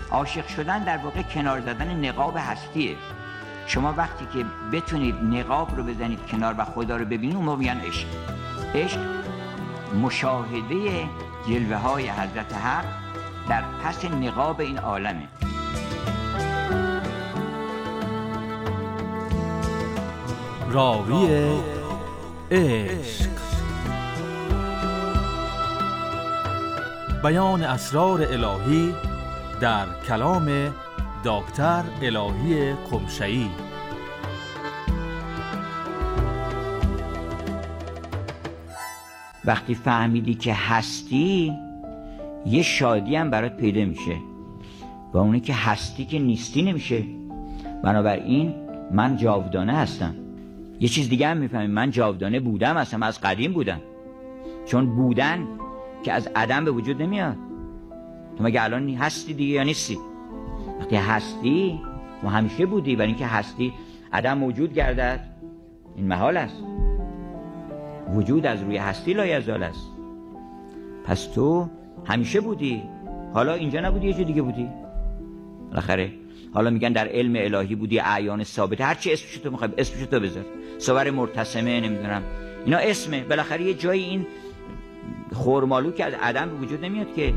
عاشق شدن در واقع کنار زدن نقاب هستیه. شما وقتی که بتونید نقاب رو بزنید کنار و خدا رو ببینید، اون موقع میگن عشق. عشق مشاهده جلوه های حضرت حق در پس نقاب این عالمه. راوی عشق، بیان اسرار الهی در کلام دکتر الهی قمشه‌ای. وقتی فهمیدی که هستی، یه شادی هم برات پیدا میشه و اونه که هستی که نیستی نمیشه. بنابراین من جاودانه هستم. یه چیز دیگه هم میفهمی، من جاودانه بودم، هستم، از قدیم بودم. چون بودن که از عدم به وجود نمیاد. تو مگه الان هستی دیگه یا نیستی؟ وقتی هستی و همیشه بودی، برای اینکه هستی عدم موجود گردد این محال است. وجود از روی هستی لایزال است. پس تو همیشه بودی، حالا اینجا نبودی، یه جا دیگه بودی. بالاخره حالا میگن در علم الهی بودی، اعیان ثابته، هر چی اسمشو تو میخوای اسمشو تو بذار، صور مرتسمه، نمیدونم اینا اسمه. بالاخره یه جایی این خرمالو که از عدم به وجود نمیاد که،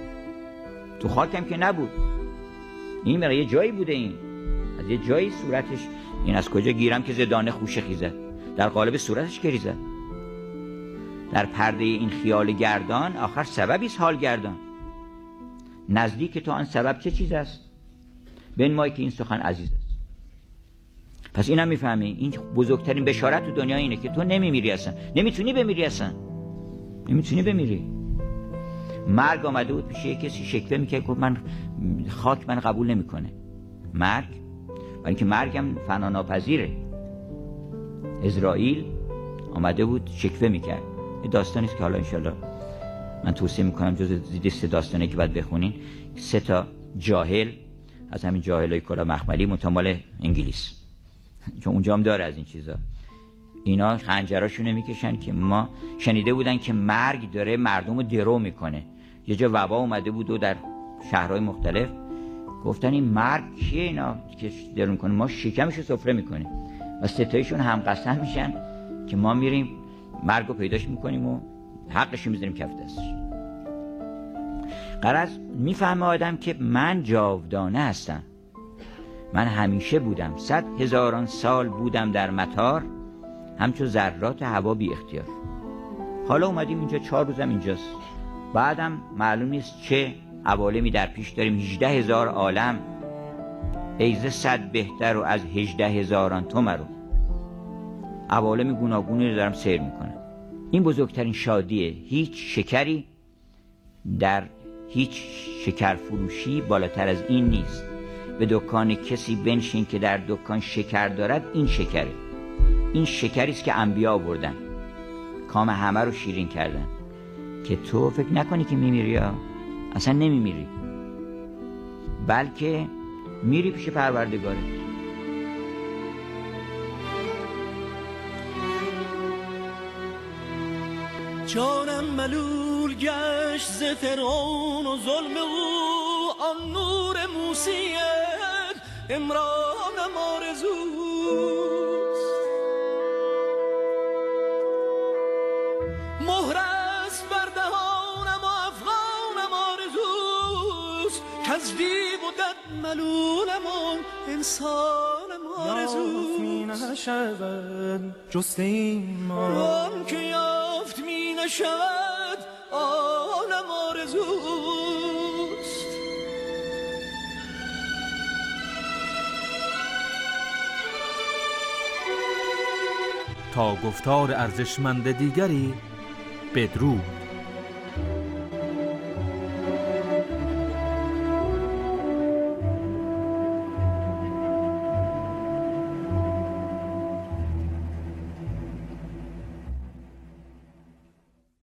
تو خاکم که نبود، این برای یه جایی بوده، این از یه جایی صورتش، این از کجا گیرم که زدانه خوشه خیزد، در قالب صورتش که ریزد. در پرده این خیال گردان آخر سببیست حال گردان. نزدیک تو آن سبب چه چیز است؟ بنمای که این سخن عزیز است. پس اینم میفهمی، این بزرگترین بشارت تو دنیا اینه که تو نمیمیری اصلا، نمیتونی بمیری اصلا، نمیتونی بمیری. مرگ آمده بود پیش کسی شکوه میکرد، گفت من خاک من قبول نمیکنه مرگ، برای اینکه مرگ هم فنا ناپذیره. اسرائیل آمده بود شکوه میکرد. این داستانیست که حالا انشالله من توصیه میکنم جز لیست داستانی که باید بخونین. 3 تا جاهل از همین جاهلای کلا مخملی متمال انگلیس، چون اونجا هم داره از این چیزا، اینا خنجراشونو میکشن که ما شنیده بودن که مرگ داره مردم رو درو میکنه. یه جا وبا اومده بود و در شهرهای مختلف گفتن این مرگ کیه اینا که درو میکنه؟ ما شکمشو سفره میکنیم. و 3 تایشون هم قسم میشن که ما میریم مرگ رو پیداش میکنیم و حقشو میذاریم کف دستش. غرض میفهمه آدم که من جاودانه هستم، من همیشه بودم، 100,000 سال بودم در مطار، همچون ذرات هوا بی اختیار. حالا اومدیم اینجا، 4 روزم اینجاست، بعدم معلوم نیست چه عوالمی در پیش داریم. 18,000 عالم، ایزه 100 بهتر و از 18,000 تو مرو. عوالم گوناگونی رو دارم سیر میکنم. این بزرگترین شادیه. هیچ شکری در هیچ شکر فروشی بالاتر از این نیست. به دکان کسی بنشین که در دکان شکر دارد، این شکره. این شکری است که انبیا آوردن، کام همه رو شیرین کردن. که تو فکر نکنی که میمیری، یا اصلا نمیمیری، بلکه میری پیش پروردگارت. جانم ملول گشت ز فرعون و ظلم او، آن نور موسیت امرانم آرزوست. مهر است بر دهانم و افغانم آرزوست، که از دیو و دد ملولم و انسانم آرزوست. یافت می نشود جست ایمان، آن که یافت می نشود آنم آرزوست. تا گفتار ارزشمند دیگری بدرود.